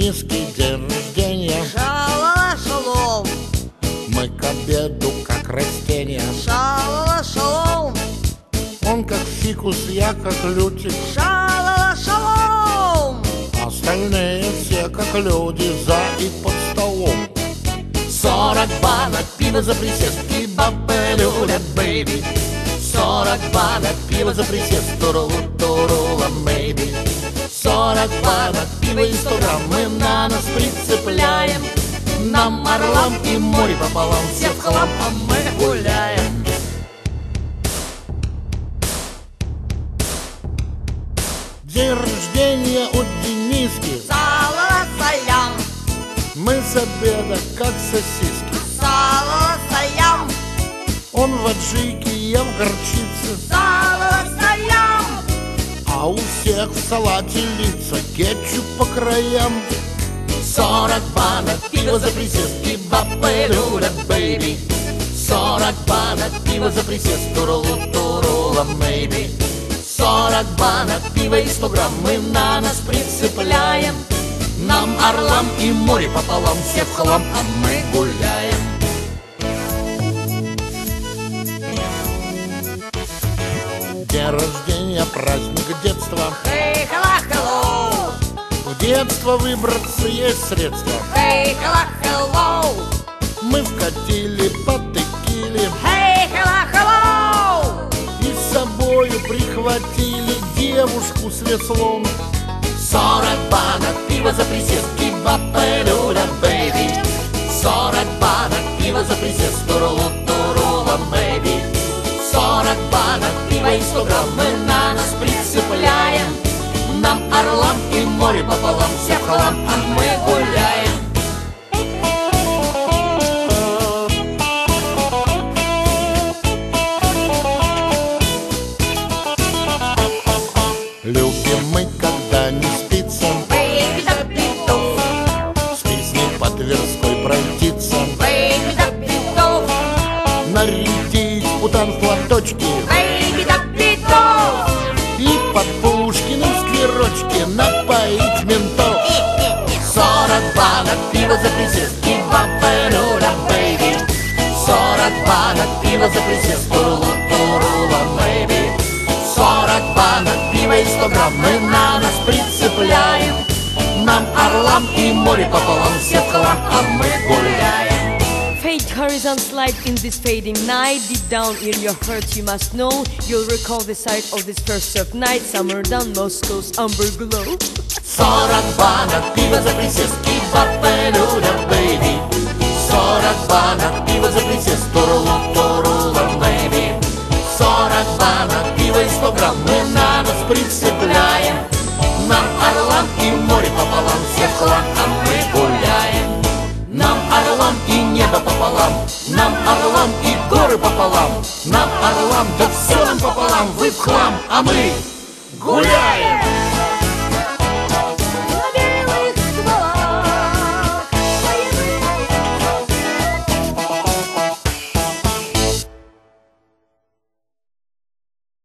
Дениски день рождения. Шалала шалом, Мы к обеду как растения. шалала шалом, Он как фикус, я как лютик. шалала шалом. Остальные все как люди за и под столом. 40 банок пива за присест, и бабы любят, бэйби. 40 банок пива за присест, туру-турула, мэйби. 40 банок пива и 100 грамм мы на нас прицепляем. Нам орлам и море пополам, все в хлам, а мы гуляем. День рождения у Дениски. Салала салям, Мы с обеда как сосиски. салала салям, Он в аджике, я в горчице. салала салям. А у всех в салате лица, кетчуп по краям. 40 банок пива за присест, и бабы любят, бэйби. 40 банок пива за присест, туру-турула, мэйби. 40 банок пива и 100 грамм мы на нас прицепляем. Нам орлам и море пополам, все в хлам, а мы гуляем. День рождения, праздник детства. Хей, хала, хеллоу, В детство выбраться есть средства. хей, хала, хеллоу, Мы вкатили по текиле хей, хала, хеллоу. и с собою прихватили девушку с веслом. 40 банок пива за присест, и бабы любят, бэйби. 40 банок пива за присест, туру-турула, мэйби. 40 банок пива и 100 грамм мы на нас прицепляем. Нам орлам и море пополам, все в хлам, а мы гуляем. Любим мы, когда не спится, Бэйби да битов, с песней по Тверской пройтиться, бэйби да битов, нарядить путан в платочки бэйби да битов. и под Пушкиным скверочки напоить ментов. 40 банок пива за присест, и бабы любят, бэйби. 40 банок пива за присест, туру-турула, мэйби. 40 банок пива и 100 грамм мы на нас прицепляем. Нам орлам и море пополам, все в хлам, а мы гуляем. Fade horizons light in this fading night. Deep down in your heart you must know. You'll recall the sight of this first surf night. Summer down Moscow's amber glow. 40 банок пива за присест, и бабы любят, бэйби. 40 банок пива за присест, туру-турула, мэйби. 40 банок пива и 100 грамм мы на нас прицепляем. Нам орлам и море пополам, все в хлам, а мы гуляем. Нам орлам и небо пополам, нам орлам и горы пополам, нам орлам, да все нам пополам, вы в хлам, а мы гуляем.